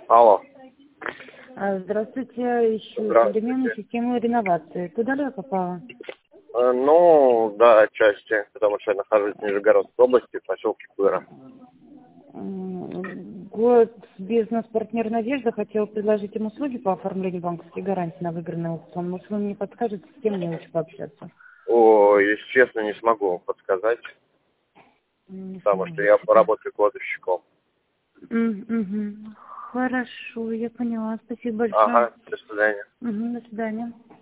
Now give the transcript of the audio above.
Алло. Здравствуйте, ищу Здравствуйте. современную систему реновации. Туда ли я попала? Ну, да, отчасти, потому что я нахожусь в Нижегородской области, в поселке Куйра. Год бизнес-партнер «Надежда» хотел предложить им услуги по оформлению банковской гарантии на выигранный аукцион. Может, вы мне подскажете, с кем мне лучше пообщаться? О, если честно, не смогу вам подсказать, потому что я поработаю кладовщиком. Хорошо, я поняла. Спасибо большое. Ага, до свидания. До свидания.